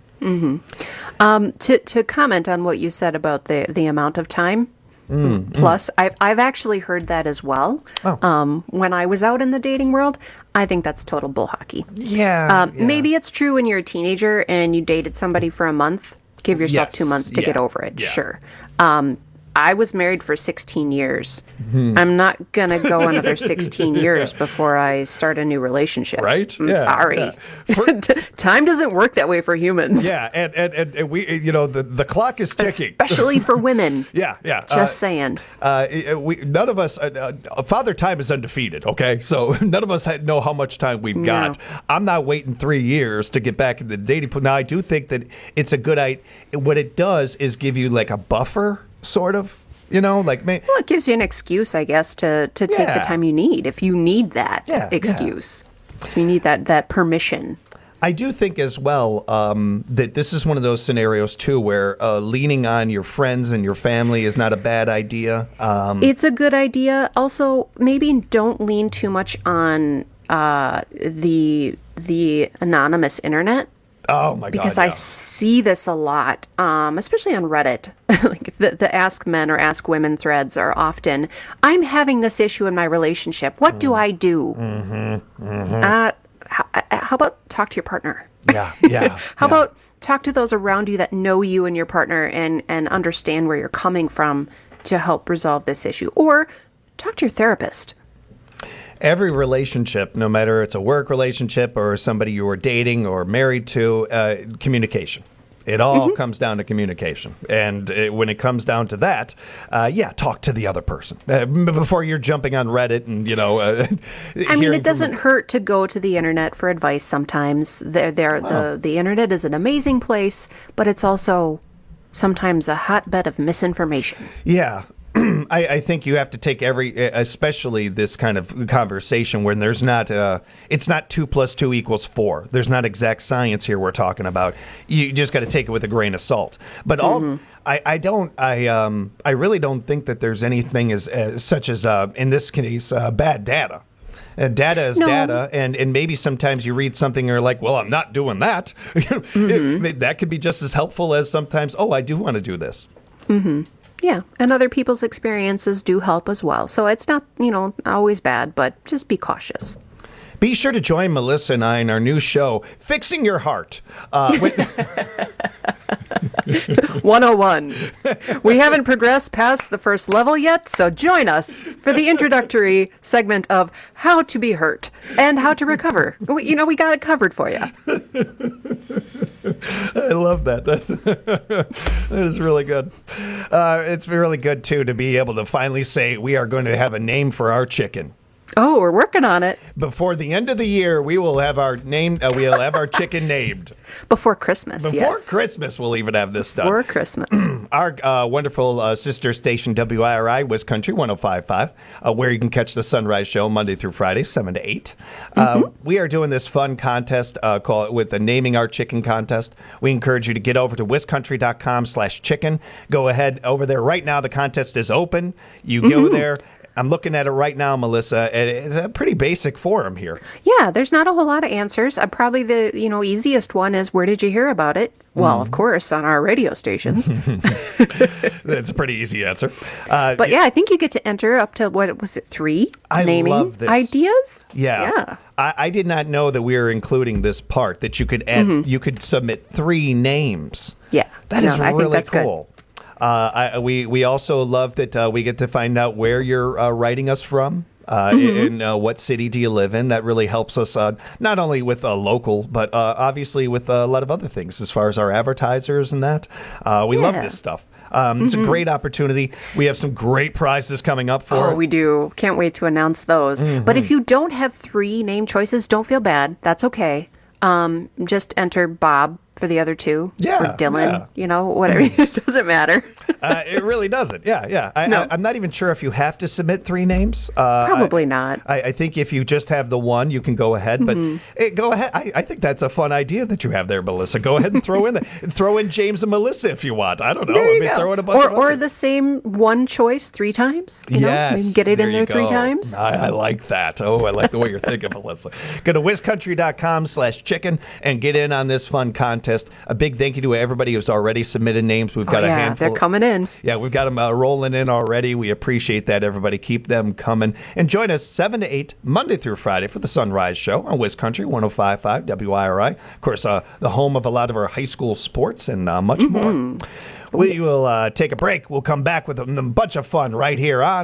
To comment on what you said about the amount of time, plus, I've actually heard that as well. When I was out in the dating world, I think that's total bull hockey. Yeah. Maybe it's true when you're a teenager and you dated somebody for a month. Give yourself 2 months to get over it. Yeah. Sure. I was married for 16 years. I'm not going to go another 16 years before I start a new relationship. Right? I'm sorry. Yeah. Time doesn't work that way for humans. Yeah, and we, the clock is ticking. Especially for women. Yeah. Just saying. None of us, Father Time is undefeated, okay? So none of us know how much time we've got. I'm not waiting 3 years to get back in the dating pool. Now, I do think that it's a good idea. What it does is give you like a buffer, sort of, well, it gives you an excuse, I guess, to take the time you need if you need that excuse. You need that permission. I do think as well that this is one of those scenarios too where leaning on your friends and your family is not a bad idea. It's a good idea. Also, maybe don't lean too much on the anonymous internet. Oh my God! Because I see this a lot, especially on Reddit. Like the Ask Men or Ask Women threads are often, "I'm having this issue in my relationship. What do I do?" How about talk to your partner? Yeah. How about talk to those around you that know you and your partner and understand where you're coming from to help resolve this issue, or talk to your therapist. Every relationship, no matter it's a work relationship or somebody you were dating or married to, communication. It all comes down to communication. And when it comes down to that, talk to the other person before you're jumping on Reddit and, I mean, it doesn't hurt to go to the internet for advice sometimes. The internet is an amazing place, but it's also sometimes a hotbed of misinformation. Yeah. I think you have to take especially this kind of conversation when there's not, it's not 2 + 2 = 4. There's not exact science here we're talking about. You just got to take it with a grain of salt. But I really don't think that there's anything as such as in this case bad data. Data is data, and maybe sometimes you read something and you're like, well, I'm not doing that. That could be just as helpful as sometimes, I do want to do this. Yeah, and other people's experiences do help as well. So it's not, always bad, but just be cautious. Be sure to join Melissa and I in our new show, Fixing Your Heart. 101. We haven't progressed past the first level yet, so join us for the introductory segment of How to Be Hurt and How to Recover. We got it covered for you. I love that. That is really good. It's really good, too, to be able to finally say we are going to have a name for our chicken. Oh, we're working on it. Before the end of the year, we will have our name. We'll have our chicken named. Before Christmas. Before Christmas, we'll even have this done. Before Christmas. Our wonderful sister station, WIRI, West Country 105.5, where you can catch the Sunrise Show Monday through Friday, 7 to 8. We are doing this fun contest with the Naming Our Chicken contest. We encourage you to get over to westcountry.com/chicken. Go ahead over there right now. The contest is open. You go there. I'm looking at it right now, Melissa, and it's a pretty basic forum here. Yeah, there's not a whole lot of answers. Probably the easiest one is, where did you hear about it? Well, of course, on our radio stations. That's a pretty easy answer. But yeah, I think you get to enter up to, what was it, 3 naming love this. ideas? Yeah. I did not know that we were including this part, that you could add, you could submit 3 names. Yeah. That is I think really that's cool. We also love that we get to find out where you're writing us from. In what city do you live in? That really helps us not only with local, but obviously with a lot of other things as far as our advertisers and that. We love this stuff. It's a great opportunity. We have some great prizes coming up for it. Oh, we do. Can't wait to announce those. But if you don't have 3 name choices, don't feel bad. That's okay. Just enter Bob for the other 2. Yeah. Or Dylan, whatever. It doesn't matter. It really doesn't. Yeah. I'm not even sure if you have to submit 3 names. Probably not. I think if you just have the one, you can go ahead. But go ahead. I think that's a fun idea that you have there, Melissa. Go ahead and throw in James and Melissa if you want. I don't know. Throw in a bunch or the same one choice 3 times. Yes. Maybe get it in there 3 times. I like that. Oh, I like the way you're thinking, Melissa. Go to wiscountry.com/chicken and get in on this fun contest. A big thank you to everybody who's already submitted names. We've got a handful. They're coming in. Yeah, we've got them rolling in already. We appreciate that, everybody. Keep them coming. And join us 7 to 8, Monday through Friday, for the Sunrise Show on WisCountry 105.5 WIRI. Of course, the home of a lot of our high school sports and much more. We will take a break. We'll come back with a bunch of fun right here on